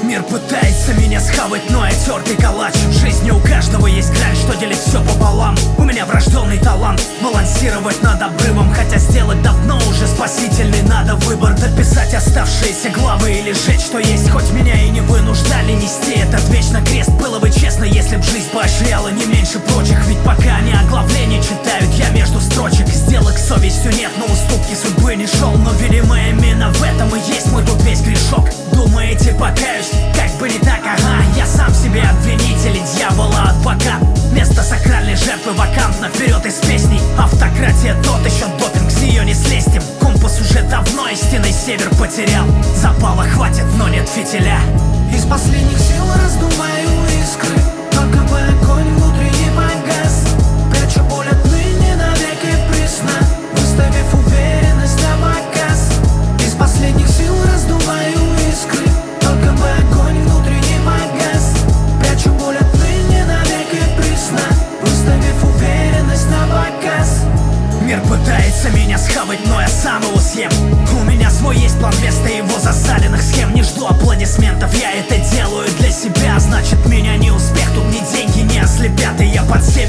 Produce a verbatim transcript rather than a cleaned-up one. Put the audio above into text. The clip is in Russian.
Мир пытается меня схавать, но я тёртый калач. В жизни у каждого есть грань, что делит все пополам. У меня врожденный талант балансировать над обрывом, хотя сделать давно уже спасительный надо выбор. Дописать оставшиеся главы или жечь, что есть. Хоть меня и не вынуждали нести этот вечно крест. Было бы честно, если б жизнь поощряла не меньше прочих. Ведь пока они оглавление читают, я между строчек. Сделок с совестью нет, но уступки судьбы не шел. Но видимо именно в этом и есть мой тут весь грешок. Думаете, покаюсь? Как бы не так, ага. Я сам себе обвинитель и дьявола адвокат. Место сакральной жертвы вакантно, вперед из песней. Автократия тот еще допинг, с нее не слезть им. Компас уже давно истинный север потерял. Запала хватит, но нет фитиля. Из последних сил раздуваю искры, только бы огонь внутри не погас. Прячу боль отныне навеки присно, выставив уверенность на показ. Из последних сил раздуваю искры, только бы огонь внутри не погас. Прячу боль отныне навеки присно, выставив уверенность на показ. Мир пытается меня схавать, но я сам его съем. У меня свой есть план вместо его засаленных схем. Не жду аплодисментов, я это делаю для себя. Значит, меня не успех, тут ни деньги не ослепят. И я под север